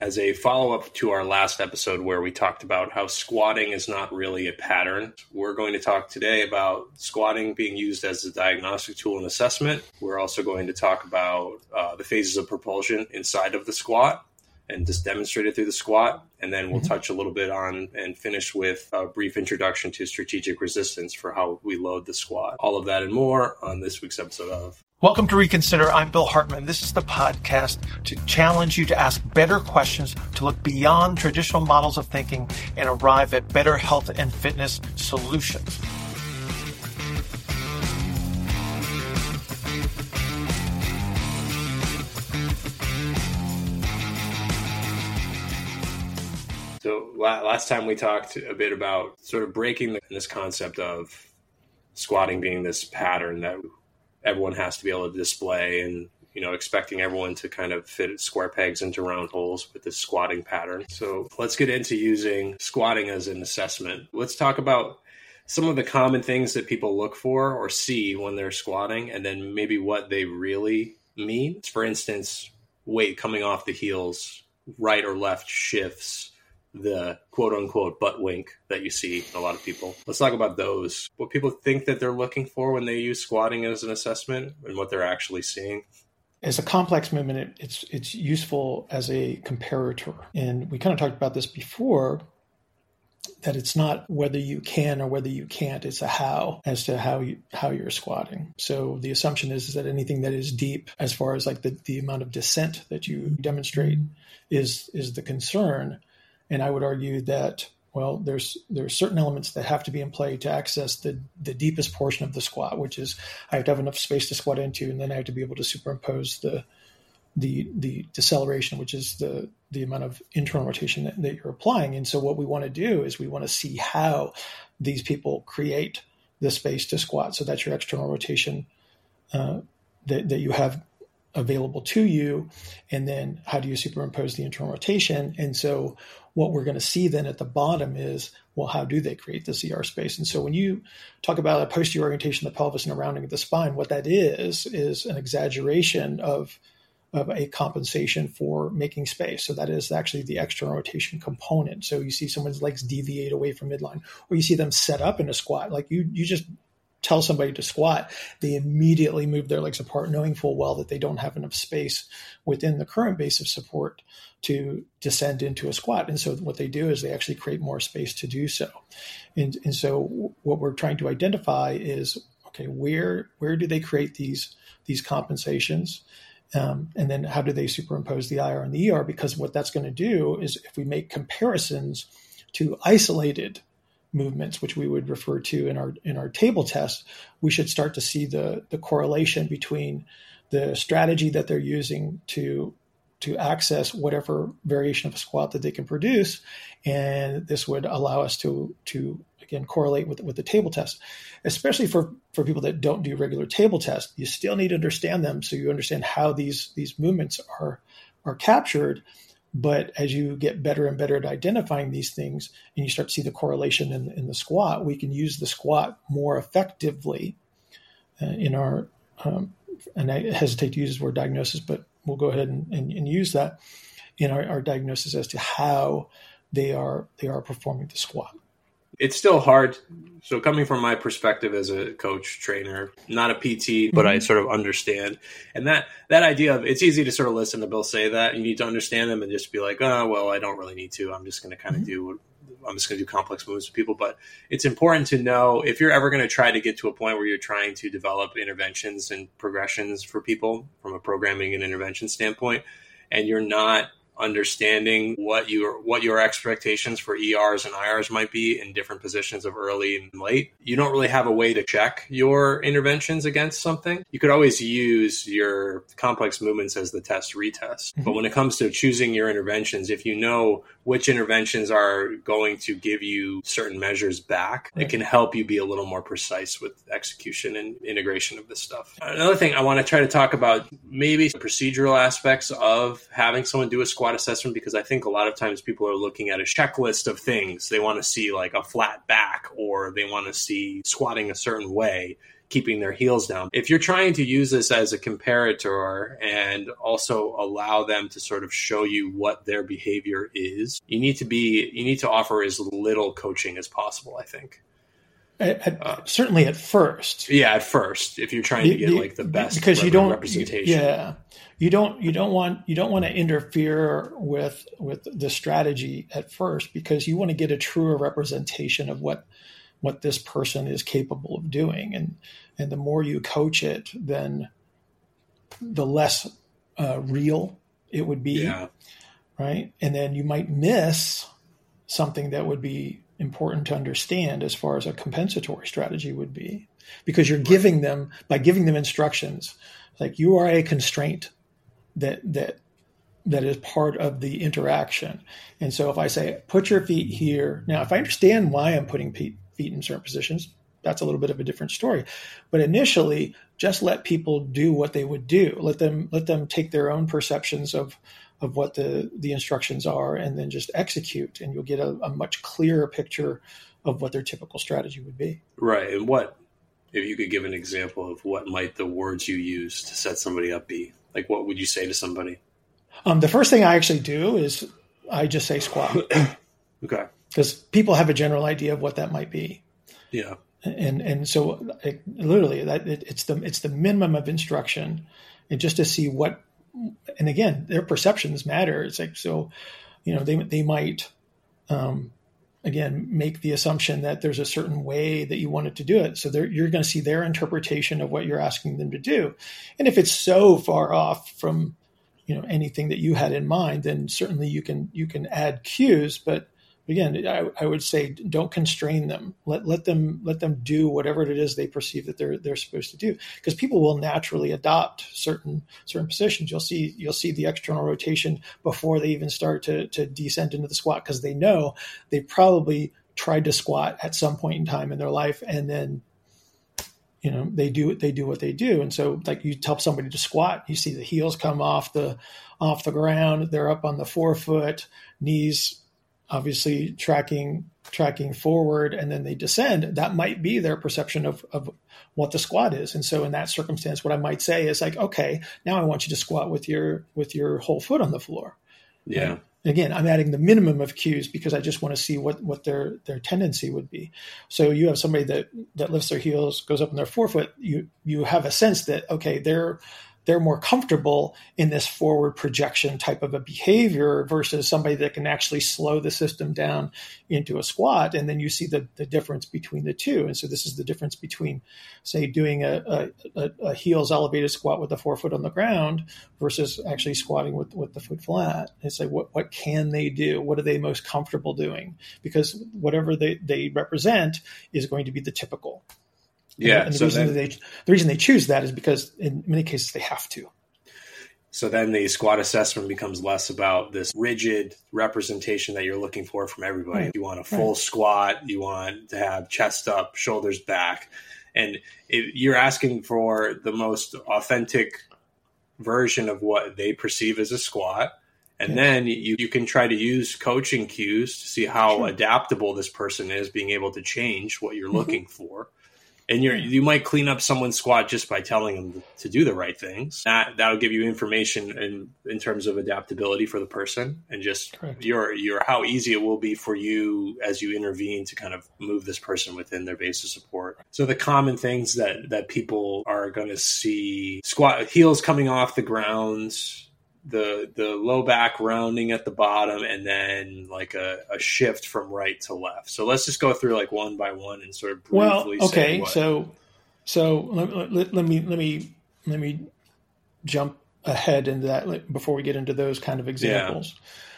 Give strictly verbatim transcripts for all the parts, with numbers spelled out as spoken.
As a follow-up to our last episode where we talked about how squatting is not really a pattern, we're going to talk today about squatting being used as a diagnostic tool and assessment. We're also going to talk about uh, the phases of propulsion inside of the squat and just demonstrate it through the squat. And then we'll mm-hmm. touch a little bit on and finish with a brief introduction to strategic resistance for how we load the squat. All of that and more on this week's episode of Welcome to Reconsider. I'm Bill Hartman. This is the podcast to challenge you to ask better questions, to look beyond traditional models of thinking and arrive at better health and fitness solutions. So last time we talked a bit about sort of breaking this concept of squatting being this pattern that everyone has to be able to display and, you know, expecting everyone to kind of fit square pegs into round holes with this squatting pattern. So let's get into using squatting as an assessment. Let's talk about some of the common things that people look for or see when they're squatting, and then maybe what they really mean. For instance, weight coming off the heels, right or left shifts, the quote unquote butt wink that you see in a lot of people. Let's talk about those. What people think that they're looking for when they use squatting as an assessment and what they're actually seeing. As a complex movement, it, it's it's useful as a comparator. And we kind of talked about this before, that it's not whether you can or whether you can't, it's a how as to how you how you're squatting. So the assumption is, is that anything that is deep, as far as like the, the amount of descent that you demonstrate, is is the concern. And I would argue that, well, there's there's certain elements that have to be in play to access the, the deepest portion of the squat, which is I have to have enough space to squat into, and then I have to be able to superimpose the the the deceleration, which is the the amount of internal rotation that, that you're applying. And so what we want to do is we want to see how these people create the space to squat. So that's your external rotation uh, that, that you have available to you. And then how do you superimpose the internal rotation? And so what we're going to see then at the bottom is, well, how do they create the C R space? And so when you talk about a posterior orientation of the pelvis and a rounding of the spine, what that is, is an exaggeration of, of a compensation for making space. So that is actually the external rotation component. So you see someone's legs deviate away from midline, or you see them set up in a squat. Like you, you just tell somebody to squat, they immediately move their legs apart, knowing full well that they don't have enough space within the current base of support to descend into a squat. And so what they do is they actually create more space to do so. And, and so what we're trying to identify is, okay, where where do they create these, these compensations? Um, and then how do they superimpose the I R and the E R? Because what that's going to do is if we make comparisons to isolated movements, which we would refer to in our in our table test, we should start to see the the correlation between the strategy that they're using to to access whatever variation of a squat that they can produce, and this would allow us to to again correlate with with the table test, especially for for people that don't do regular table tests. You still need to understand them so you understand how these these movements are are captured. But as you get better and better at identifying these things and you start to see the correlation in, in the squat, we can use the squat more effectively uh, in our, um, and I hesitate to use this word diagnosis, but we'll go ahead and, and, and use that in our, our diagnosis as to how they are they are performing the squat. It's still hard. So coming from my perspective as a coach, trainer, not a P T, but mm-hmm. I sort of understand. And that, that idea of it's easy to sort of listen to Bill say that. You need to understand them and just be like, oh, well, I don't really need to. I'm just going to kind of mm-hmm. do, I'm just going to do complex moves with people. But it's important to know if you're ever going to try to get to a point where you're trying to develop interventions and progressions for people from a programming and intervention standpoint, and you're not understanding what your what your expectations for E Rs and I Rs might be in different positions of early and late. You don't really have a way to check your interventions against something. You could always use your complex movements as the test retest. Mm-hmm. But when it comes to choosing your interventions, if you know which interventions are going to give you certain measures back, right, it can help you be a little more precise with execution and integration of this stuff. Another thing I want to try to talk about, maybe procedural aspects of having someone do a squat assessment, because I think a lot of times people are looking at a checklist of things. They want to see like a flat back, or they want to see squatting a certain way. keeping their heels down. If you're trying to use this as a comparator and also allow them to sort of show you what their behavior is, you need to be, you need to offer as little coaching as possible, I think. At, at, uh, certainly at first. Yeah, at first, if you're trying to get the, like the best because rep- you don't, representation. Yeah. You don't you don't want you don't want to interfere with with the strategy at first, because you want to get a truer representation of what what this person is capable of doing, and and the more you coach it, then the less uh, real it would be, yeah. right? And then you might miss something that would be important to understand as far as a compensatory strategy would be, because you're giving them by giving them instructions like you are a constraint that that that is part of the interaction. And so if I say, put your feet here, now if I understand why I'm putting feet in certain positions, that's a little bit of a different story. But initially, just let people do what they would do. Let them let them take their own perceptions of of what the, the instructions are, and then just execute, and you'll get a, a much clearer picture of what their typical strategy would be. Right. And what, if you could give an example of what might the words you use to set somebody up be? Like, what would you say to somebody? Um, the first thing I actually do is I just say squat. Okay. Because people have a general idea of what that might be. Yeah. And and so it, literally that it, it's the it's the minimum of instruction, and just to see what, and again, their perceptions matter. It's like, so, you know, they they might, um, again, make the assumption that there's a certain way that you wanted to do it. So you're going to see their interpretation of what you're asking them to do. And if it's so far off from, you know, anything that you had in mind, then certainly you can, you can add cues. But again, I, I would say don't constrain them. Let, let them, let them do whatever it is they perceive that they're, they're supposed to do, because people will naturally adopt certain, certain positions. You'll see, you'll see the external rotation before they even start to, to descend into the squat, because they know they probably tried to squat at some point in time in their life. And then, you know, they do, they do what they do. And so like you tell somebody to squat, you see the heels come off the, off the ground. They're up on the forefoot, knees obviously tracking tracking forward, and then they descend. That might be their perception of, of what the squat is. And so in that circumstance, what I might say is like, okay, now I want you to squat with your with your whole foot on the floor. Yeah. And again, I'm adding the minimum of cues because I just want to see what, what their, their tendency would be. So you have somebody that, that lifts their heels, goes up on their forefoot. You you have a sense that, okay, they're they're more comfortable in this forward projection type of a behavior versus somebody that can actually slow the system down into a squat. And then you see the, the difference between the two. And so this is the difference between, say, doing a, a, a heels elevated squat with the forefoot on the ground versus actually squatting with, with the foot flat. It's like, what, what can they do? What are they most comfortable doing? Because whatever they, they represent is going to be the typical. Yeah. And the, so reason then, they, the reason they choose that is because in many cases they have to. So then the squat assessment becomes less about this rigid representation that you're looking for from everybody. Right. You want a full Right. squat. You want to have chest up, shoulders back. And it, you're asking for the most authentic version of what they perceive as a squat. And Yeah. then you, you can try to use coaching cues to see how Sure. adaptable this person is, being able to change what you're Mm-hmm. looking for. And you're, you might clean up someone's squat just by telling them to do the right things. That that'll give you information in, in terms of adaptability for the person, and just Correct. your your how easy it will be for you as you intervene to kind of move this person within their base of support. So the common things that that people are going to see: squat, heels coming off the ground, the the low back rounding at the bottom, and then like a, a shift from right to left. So let's just go through like one by one and sort of briefly Well, say okay, what. so so let, let, let me let me let me jump ahead into that like, before we get into those kind of examples.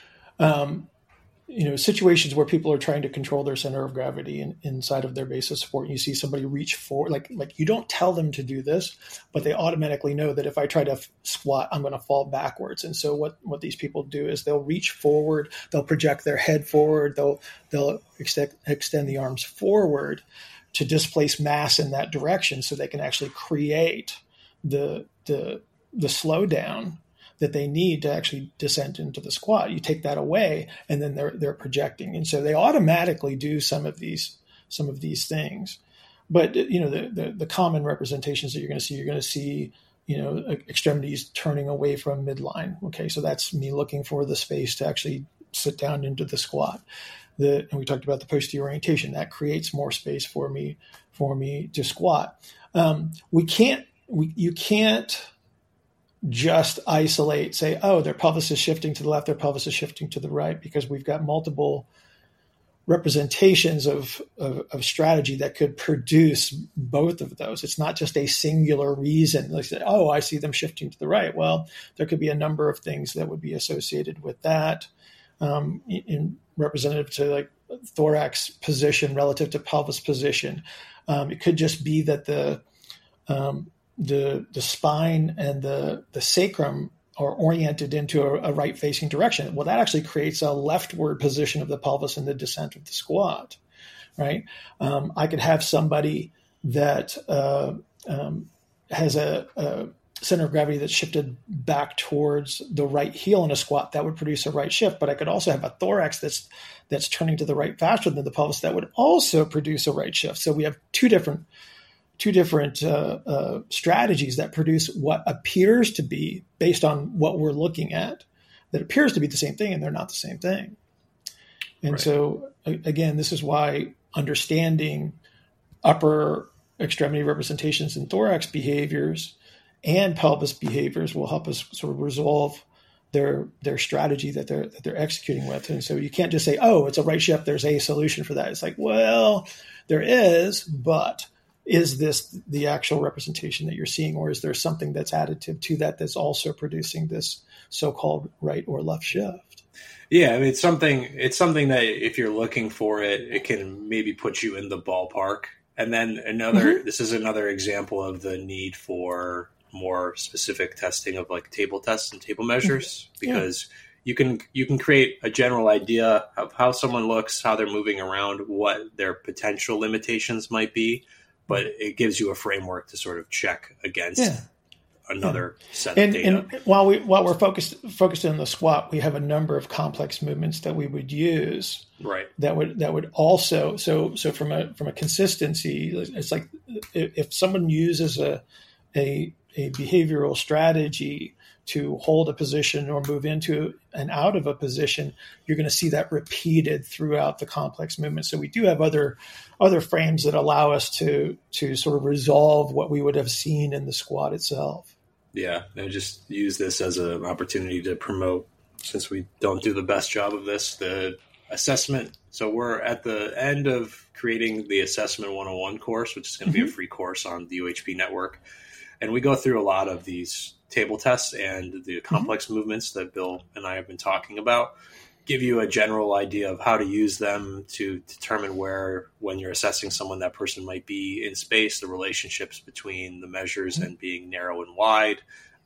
Um, you know, situations where people are trying to control their center of gravity in, inside of their base of support, and you see somebody reach forward, like like you don't tell them to do this, but they automatically know that if I try to f- squat, I'm going to fall backwards. And so what what these people do is they'll reach forward, they'll project their head forward, they'll they'll extend extend the arms forward to displace mass in that direction, so they can actually create the the the slowdown that they need to actually descend into the squat. You take that away, and then they're they're projecting, and so they automatically do some of these some of these things. but you know, the, the, the common representations that you're going to see, you're going to see, you know, extremities turning away from midline. Okay. So that's me looking for the space to actually sit down into the squat. The, and we talked about the posterior orientation that creates more space for me, for me to squat. Um, we can't, we, you can't just isolate, say, oh, their pelvis is shifting to the left, their pelvis is shifting to the right, because we've got multiple representations of, of, of strategy that could produce both of those. It's not just a singular reason. Like, say, oh, I see them shifting to the right. Well, there could be a number of things that would be associated with that, um, in representative to like thorax position relative to pelvis position. Um, it could just be that the um, the the spine and the the sacrum are oriented into a, a right-facing direction. Well, that actually creates a leftward position of the pelvis in the descent of the squat, right? Um, I could have somebody that uh, um, has a, a center of gravity that's shifted back towards the right heel in a squat. That would produce a right shift. But I could also have a thorax that's that's turning to the right faster than the pelvis. That would also produce a right shift. So we have two different two different uh, uh, strategies that produce what appears to be, based on what we're looking at, that appears to be the same thing, and they're not the same thing. And right. so, again, this is why understanding upper extremity representations in thorax behaviors and pelvis behaviors will help us sort of resolve their their strategy that they're that they're executing with. And so you can't just say, oh, it's a right shift, there's a solution for that. It's like, well, there is, but is this the actual representation that you're seeing, or is there something that's additive to that that's also producing this so-called right or left shift? Yeah, I mean, it's something. It's something that if you're looking for it, it can maybe put you in the ballpark. And then another. Mm-hmm. This is another example of the need for more specific testing of like table tests and table measures, mm-hmm. because yeah. you can you can create a general idea of how someone looks, how they're moving around, what their potential limitations might be. But it gives you a framework to sort of check against yeah. another yeah. set and, of data. And while we while we're focused focused on the squat, we have a number of complex movements that we would use. Right. That would that would also so so from a from a consistency, it's like if someone uses a a, a behavioral strategy to hold a position or move into and out of a position, you're going to see that repeated throughout the complex movement. So we do have other other frames that allow us to to sort of resolve what we would have seen in the squat itself. Yeah, and just use this as an opportunity to promote, since we don't do the best job of this, the assessment. So we're at the end of creating the Assessment one oh one course, which is going to mm-hmm. be a free course on the U H P network. And we go through a lot of these table tests and the complex mm-hmm. movements that Bill and I have been talking about, give you a general idea of how to use them to determine where, when you're assessing someone, that person might be in space, the relationships between the measures mm-hmm. and being narrow and wide,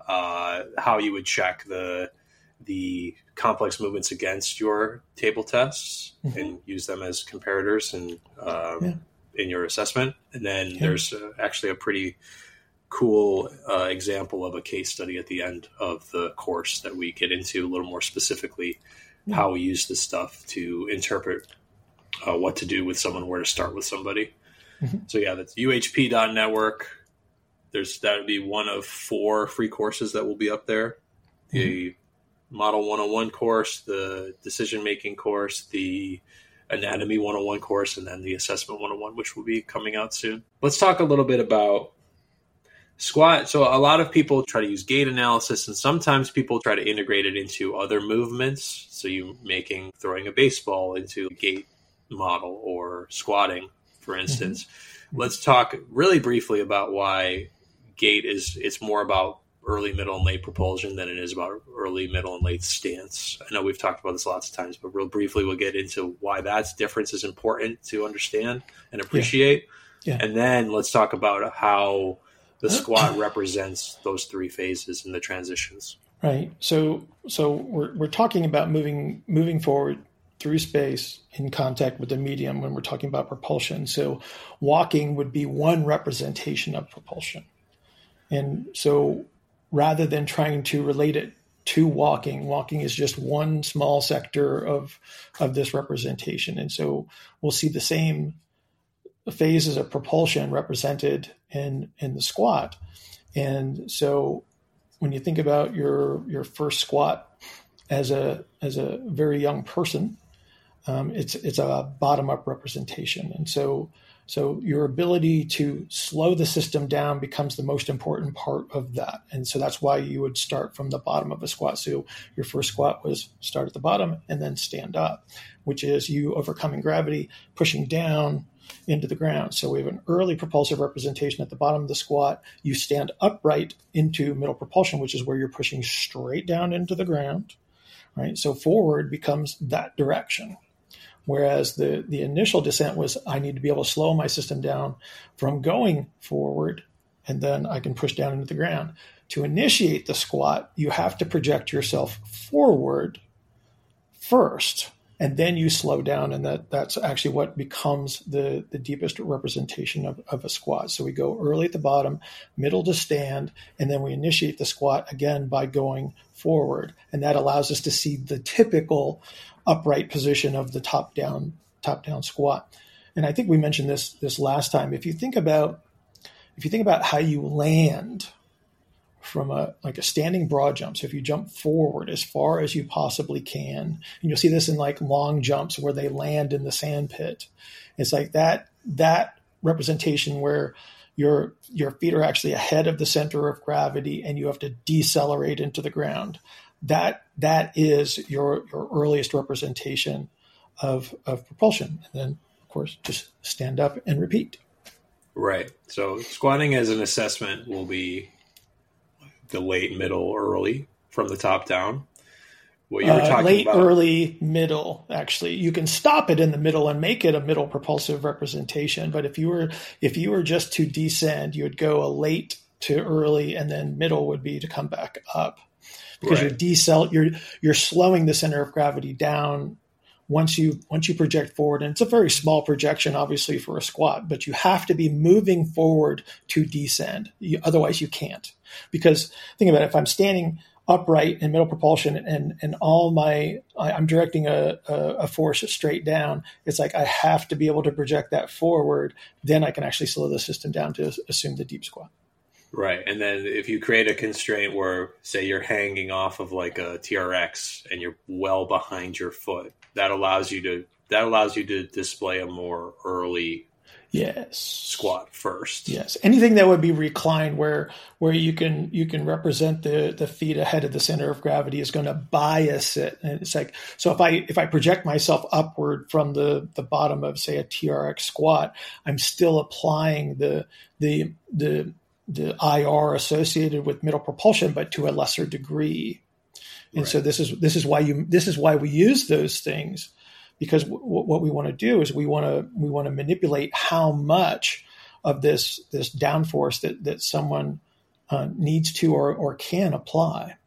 uh, how you would check the the complex movements against your table tests mm-hmm. and use them as comparators and um, yeah. in your assessment. And then yeah. there's uh, actually a pretty cool uh, example of a case study at the end of the course that we get into a little more specifically yeah. how we use this stuff to interpret uh, what to do with someone, where to start with somebody. Mm-hmm. So yeah, that's U H P dot network. There's, that would be one of four free courses that will be up there. Mm-hmm. The Model one oh one course, the decision-making course, the Anatomy one oh one course, and then the Assessment one oh one, which will be coming out soon. Let's talk a little bit about squat. So a lot of people try to use gait analysis, and sometimes people try to integrate it into other movements. So you making throwing a baseball into a gait model, or squatting, for instance. Mm-hmm. Let's talk really briefly about why gait is, it's more about early, middle, and late propulsion than it is about early, middle, and late stance. I know we've talked about this lots of times, but real briefly we'll get into why that difference is important to understand and appreciate. Yeah. Yeah. And then let's talk about how the squat represents those three phases in the transitions. Right. So, so we're we're talking about moving moving forward through space in contact with the medium when we're talking about propulsion. So, walking would be one representation of propulsion, and so rather than trying to relate it to walking, walking is just one small sector of of this representation, and so we'll see the same phases of propulsion represented in, in the squat. And so when you think about your, your first squat as a, as a very young person, um, it's, it's a bottom up representation. And so, so your ability to slow the system down becomes the most important part of that. And so that's why you would start from the bottom of a squat. So your first squat was start at the bottom and then stand up, which is you overcoming gravity, pushing down into the ground. So we have an early propulsive representation at the bottom of the squat. You stand upright into middle propulsion, which is where you're pushing straight down into the ground, right? So forward becomes that direction. Whereas the, the initial descent was, I need to be able to slow my system down from going forward, and then I can push down into the ground. To initiate the squat, you have to project yourself forward first, and then you slow down, and that, that's actually what becomes the, the deepest representation of, of a squat. So we go early at the bottom, middle to stand, and then we initiate the squat again by going forward. And that allows us to see the typical upright position of the top down top down squat. And I think we mentioned this this last time. If you think about if you think about how you land from a like a standing broad jump, so if you jump forward as far as you possibly can, and you'll see this in like long jumps where they land in the sand pit. It's like that that representation where your your feet are actually ahead of the center of gravity and you have to decelerate into the ground. That that is your your earliest representation of of propulsion. And then, of course, just stand up and repeat. Right. So squatting as an assessment will be the late, middle, early from the top down. What you were talking uh, late, about. early, middle. Actually, you can stop it in the middle and make it a middle propulsive representation. But if you were if you were just to descend, you would go a late to early, and then middle would be to come back up. Because right. you're decel, you're you're slowing the center of gravity down once you once you project forward, and it's a very small projection, obviously, for a squat. But you have to be moving forward to descend. You, otherwise, you can't. Because think about it: if I'm standing upright in middle propulsion, and and all my I, I'm directing a, a a force straight down, it's like I have to be able to project that forward. Then I can actually slow the system down to assume the deep squat. Right. And then if you create a constraint where, say, you're hanging off of like a T R X and you're well behind your foot, that allows you to that allows you to display a more early yes squat first. Yes. Anything that would be reclined where where you can you can represent the the feet ahead of the center of gravity is going to bias it. And it's like, so if I if I project myself upward from the the bottom of, say, a T R X squat, I'm still applying the the the the I R associated with middle propulsion, but to a lesser degree. And right. so this is this is why you this is why we use those things, because w- what we want to do is we want to we want to manipulate how much of this this downforce that that someone uh, needs to or or can apply.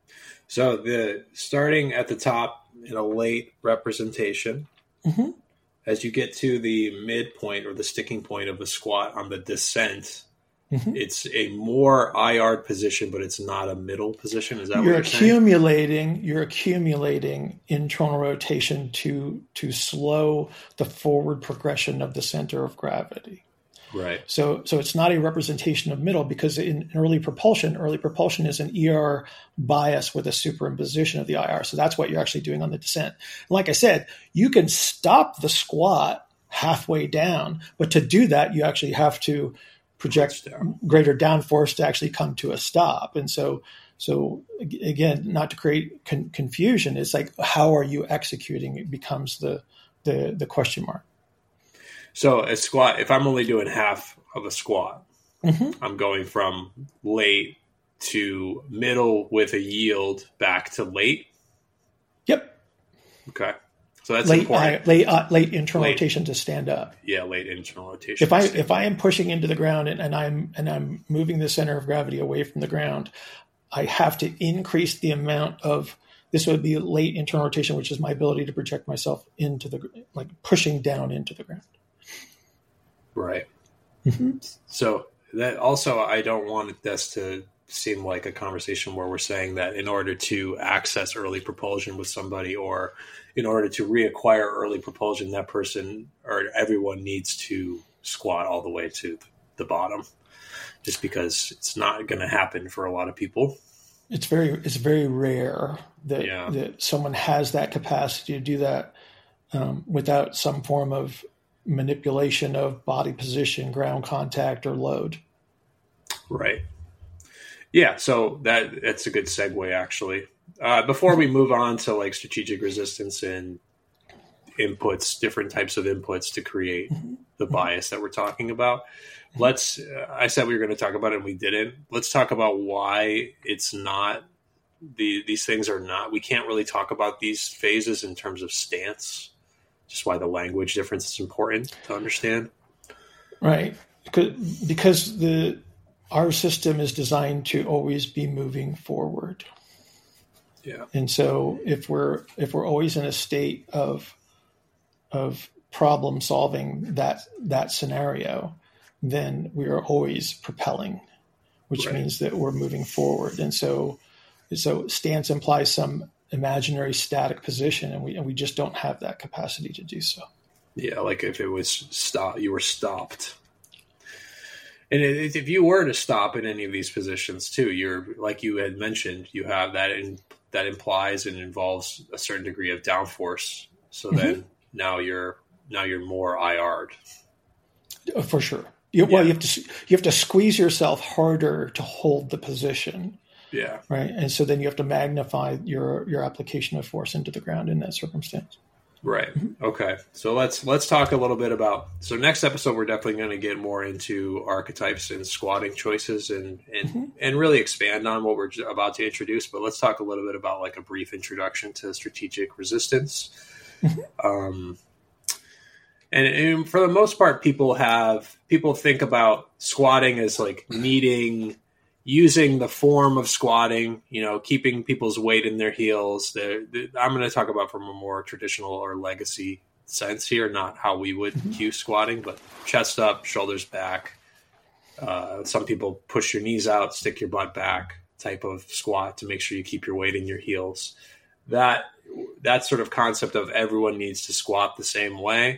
So the starting at the top in a late representation, mm-hmm. as you get to the midpoint or the sticking point of the squat on the descent. Mm-hmm. It's a more I R'd position, but it's not a middle position. Is that you're what you're accumulating? saying? You're accumulating internal rotation to to slow the forward progression of the center of gravity. Right. So so it's not a representation of middle, because in early propulsion, early propulsion is an E R bias with a superimposition of the I R. So that's what you're actually doing on the descent. And like I said, you can stop the squat halfway down, but to do that, you actually have to project greater downforce to actually come to a stop. And so, so again, not to create con- confusion, it's like, how are you executing? It becomes the, the, the question mark. So a squat, if I'm only doing half of a squat, mm-hmm. I'm going from late to middle with a yield back to late. Yep. Okay. So that's late, important. Uh, late, uh, late internal late, rotation to stand up. Yeah, late internal rotation. If I if I am pushing into the ground and, and I'm and I'm moving the center of gravity away from the ground, I have to increase the amount of this would be late internal rotation, which is my ability to project myself into the like pushing down into the ground. Right. Mm-hmm. So that also, I don't want this to seem like a conversation where we're saying that in order to access early propulsion with somebody, or in order to reacquire early propulsion, that person or everyone needs to squat all the way to the bottom, just because it's not going to happen for a lot of people. It's very, it's very rare that, yeah. that someone has that capacity to do that um, without some form of manipulation of body position, ground contact, or load. Right. Yeah. So that that's a good segue, actually. Uh, before we move on to like strategic resistance and inputs, different types of inputs to create the bias that we're talking about, let's, uh, I said we were going to talk about it and we didn't. Let's talk about why it's not, the these things are not, we can't really talk about these phases in terms of stance, just why the language difference is important to understand. Right. Because the our system is designed to always be moving forward. Yeah. And so if we're if we're always in a state of of problem solving that that scenario, then we are always propelling, which right. means that we're moving forward. And so so stance implies some imaginary static position, and we and we just don't have that capacity to do so. Yeah, like if it was stop, you were stopped. And it, if you were to stop in any of these positions too, you're, like you had mentioned, you have that in, that implies and involves a certain degree of downforce. So mm-hmm. then now you're now you're more I R'd. For sure. You, yeah. Well, you have to you have to squeeze yourself harder to hold the position. Yeah. Right. And so then you have to magnify your your application of force into the ground in that circumstance. Right. Okay. So let's let's talk a little bit about. So next episode, we're definitely going to get more into archetypes and squatting choices, and and, mm-hmm. and really expand on what we're about to introduce. But let's talk a little bit about like a brief introduction to strategic resistance. Mm-hmm. Um, and, and for the most part, people have people think about squatting as like needing. Using the form of squatting, you know, keeping people's weight in their heels. They're, they're, I'm going to talk about from a more traditional or legacy sense here, not how we would mm-hmm. cue squatting, but chest up, shoulders back. Uh, some people push your knees out, stick your butt back type of squat to make sure you keep your weight in your heels. That that sort of concept of everyone needs to squat the same way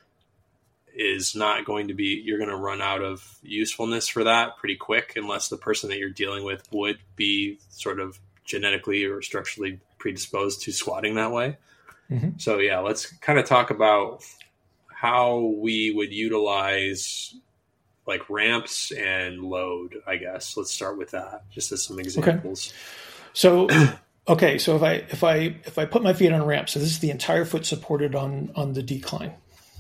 is not going to be, you're going to run out of usefulness for that pretty quick unless the person that you're dealing with would be sort of genetically or structurally predisposed to squatting that way. Mm-hmm. So yeah, let's kind of talk about how we would utilize like ramps and load, I guess. Let's start with that, just as some examples. Okay. So, okay. So if I, if I, if I put my feet on a ramp, so this is the entire foot supported on, on the decline.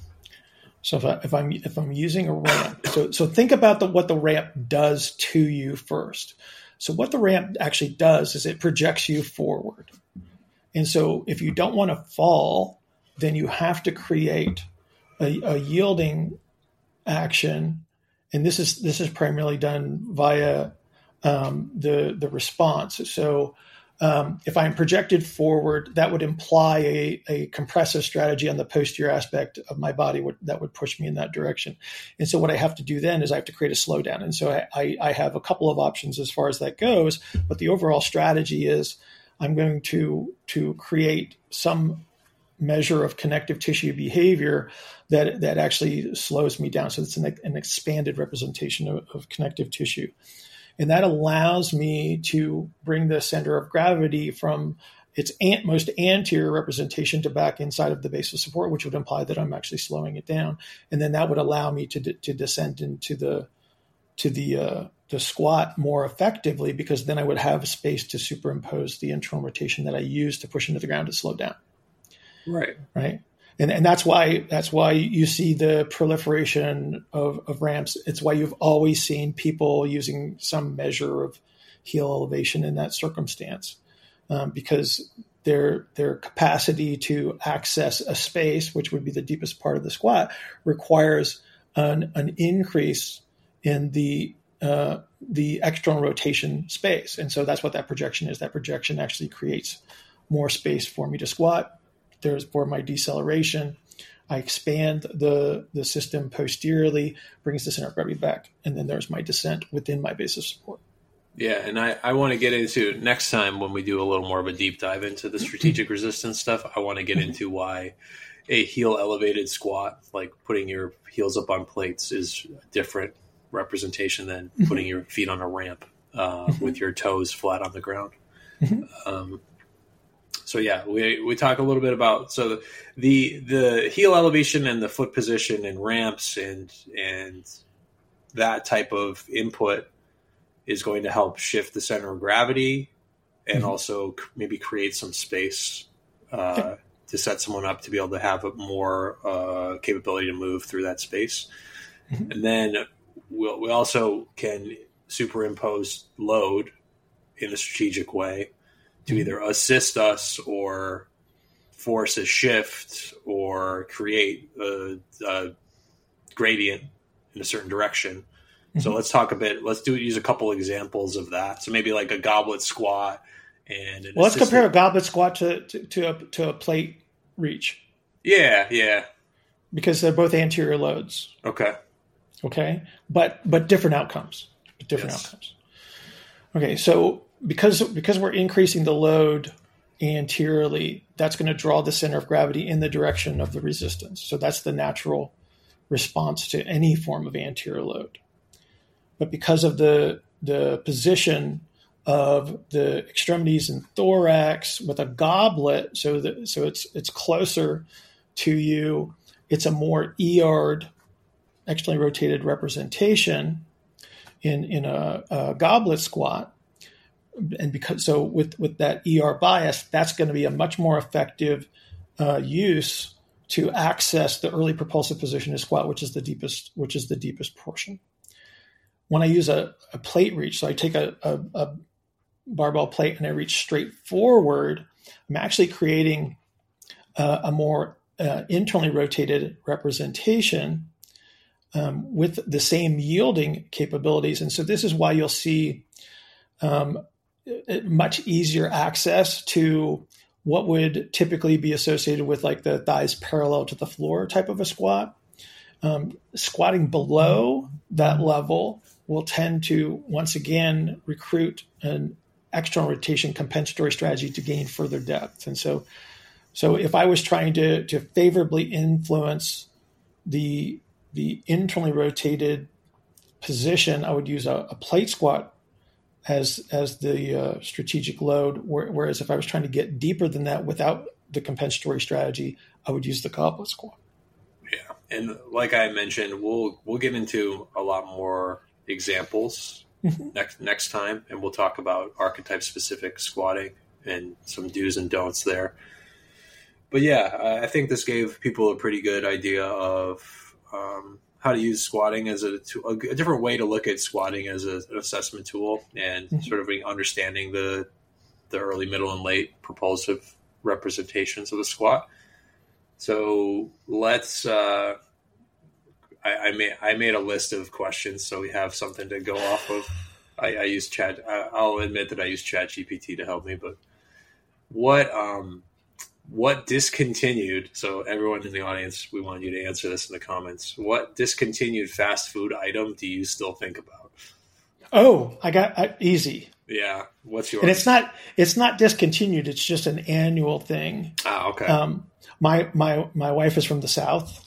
So if, I, if I'm if I'm using a ramp, so so think about the, what the ramp does to you first. So what the ramp actually does is it projects you forward. And so if you don't want to fall, then you have to create a, a yielding action. And this is this is primarily done via um, the the response. So Um, if I'm projected forward, that would imply a, a compressive strategy on the posterior aspect of my body would, that would push me in that direction. And so what I have to do then is I have to create a slowdown. And so I, I, I have a couple of options as far as that goes, but the overall strategy is I'm going to, to create some measure of connective tissue behavior that, that actually slows me down. So it's an, an expanded representation of, of connective tissue. And that allows me to bring the center of gravity from its an- most anterior representation to back inside of the base of support, which would imply that I'm actually slowing it down. And then that would allow me to de- to descend into the to the uh, the squat more effectively, because then I would have space to superimpose the internal rotation that I use to push into the ground to slow down. Right. Right. And and that's why that's why you see the proliferation of, of ramps. It's why you've always seen people using some measure of heel elevation in that circumstance, um, because their their capacity to access a space, which would be the deepest part of the squat, requires an, an increase in the uh, the external rotation space. And so that's what that projection is. That projection actually creates more space for me to squat. There's for my deceleration. I expand the, the system posteriorly, brings the center of gravity back, and then there's my descent within my base of support. Yeah, and I, I want to get into next time when we do a little more of a deep dive into the strategic resistance stuff. I want to get into why a heel elevated squat, like putting your heels up on plates, is a different representation than mm-hmm. putting your feet on a ramp uh, mm-hmm. with your toes flat on the ground. Mm-hmm. Um, so yeah, we we talk a little bit about so the the heel elevation and the foot position and ramps and and that type of input is going to help shift the center of gravity and mm-hmm. also maybe create some space uh, okay. to set someone up to be able to have a more uh, capability to move through that space. Mm-hmm. And then we'll, we also can superimpose load in a strategic way to mm-hmm. either assist us or force a shift or create a, a gradient in a certain direction. Mm-hmm. So let's talk a bit. Let's do use a couple examples of that. So maybe like a goblet squat and an well, let's compare a goblet squat to, to to a to a plate reach. Yeah, yeah. Because they're both anterior loads. Okay. Okay, but but different outcomes. Different yes. outcomes. Okay, so because because we're increasing the load anteriorly, that's going to draw the center of gravity in the direction of the resistance. So that's the natural response to any form of anterior load. But because of the the position of the extremities and thorax with a goblet, so that so it's it's closer to you, it's a more E R'd, externally rotated representation in in a, a goblet squat. And because so with with that E R bias, that's going to be a much more effective uh, use to access the early propulsive position of squat, which is the deepest, which is the deepest portion. When I use a, a plate reach, so I take a, a, a barbell plate and I reach straight forward, I'm actually creating uh, a more uh, internally rotated representation um, with the same yielding capabilities. And so this is why you'll see um, much easier access to what would typically be associated with like the thighs parallel to the floor type of a squat. Um, squatting below that level will tend to, once again, recruit an external rotation compensatory strategy to gain further depth. And so, so if I was trying to, to favorably influence the, the internally rotated position, I would use a, a plate squat as as the uh, strategic load, whereas if I was trying to get deeper than that without the compensatory strategy, I would use the goblet squat. Yeah, and like I mentioned, we'll we'll get into a lot more examples mm-hmm. next next time, and we'll talk about archetype specific squatting and some do's and don'ts there. But yeah, I think this gave people a pretty good idea of um, how to use squatting as a, tool, a different way to look at squatting as a, an assessment tool, and mm-hmm. sort of understanding the the early, middle, and late propulsive representations of the squat. So let's. Uh, I, I made I made a list of questions, so we have something to go off of. I, I use Chat. I, I'll admit that I use ChatGPT to help me, but what um. What discontinued, so everyone in the audience, we want you to answer this in the comments. What discontinued fast food item do you still think about? Oh, I got uh, easy. Yeah. What's yours? And it's not, it's not discontinued. It's just an annual thing. Ah, okay. Um, my, my, my wife is from the South.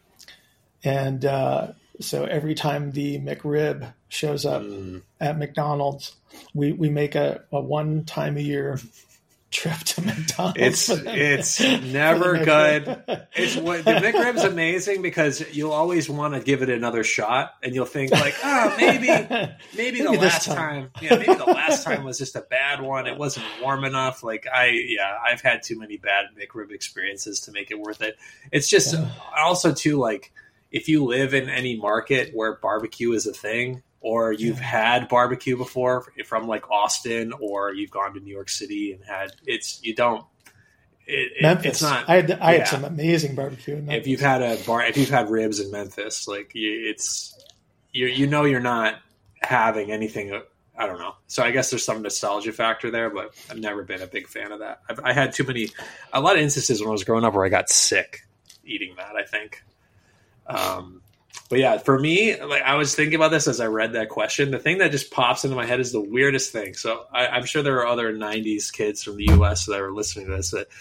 And uh, so every time the McRib shows up mm. at McDonald's, we, we make a, a one time a year trip to McDonald's. It's it's never good. It's what the McRib's amazing because you'll always want to give it another shot, and you'll think like, oh, maybe maybe, maybe the last time. time, yeah, maybe the last time was just a bad one. It wasn't warm enough. Like I, yeah, I've had too many bad McRib experiences to make it worth it. It's just yeah. also too like if you live in any market where barbecue is a thing, or you've yeah. had barbecue before from like Austin, or you've gone to New York City and had it's you don't it, Memphis. It's not. I had I yeah. had some amazing barbecue in Memphis. If you've had a bar, if you've had ribs in Memphis, like you, it's you you know you're not having anything. I don't know. So I guess there's some nostalgia factor there, but I've never been a big fan of that. I've, I had too many, a lot of instances when I was growing up where I got sick eating that. I think. Um, But yeah, for me, like I was thinking about this as I read that question. The thing that just pops into my head is the weirdest thing. So I, I'm sure there are other nineties kids from the U S that are listening to this. That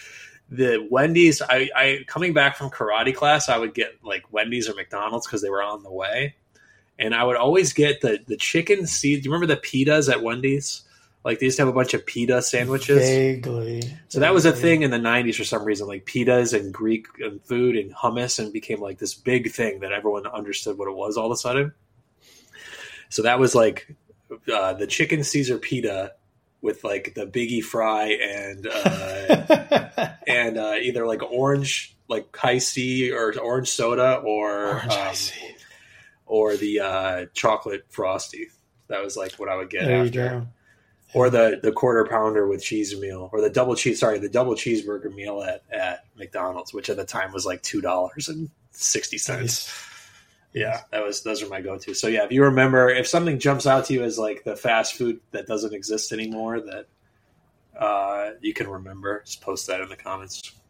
the Wendy's, I, I coming back from karate class, I would get like Wendy's or McDonald's because they were on the way. And I would always get the, the chicken seed. Do you remember the pitas at Wendy's? Like they used to have a bunch of pita sandwiches. Vaguely. So that was a thing in the nineties for some reason, like pitas and Greek and food and hummus, and became like this big thing that everyone understood what it was all of a sudden. So that was like uh, the chicken Caesar pita with like the biggie fry and uh, and uh, either like orange, like Hi-C or orange soda, or Orange um, Hi-C. or the uh, chocolate frosty. That was like what I would get There after. you go. Or the, the quarter pounder with cheese meal, or the double cheese. Sorry, the double cheeseburger meal at, at McDonald's, which at the time was like two dollars and sixty cents. Yeah, that was those are my go to. So yeah, if you remember, if something jumps out to you as like the fast food that doesn't exist anymore, that uh, you can remember, just post that in the comments.